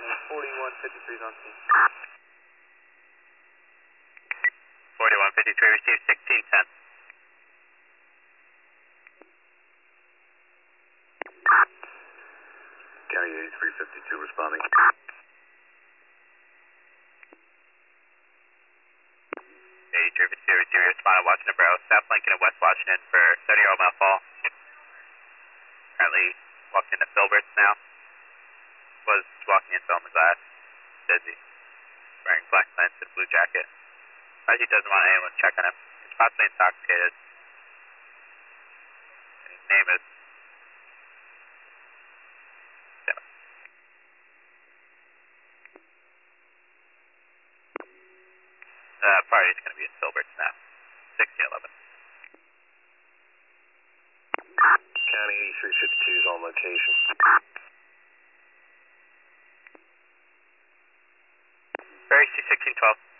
County 4153 is on scene. 4153, received 1610. County 8352 responding. 8352, received responded Washington Borough, South Lincoln and West Washington for 30-year-old Mount Fall. Currently walking into Filberts now. Was walking into Elmer's last. Busy. Wearing black pants and blue jacket. He doesn't want anyone to check on him. He's possibly intoxicated. And his name is... Party's going to be in Filberts now. 1611. County 8352 is on location. Very C1612.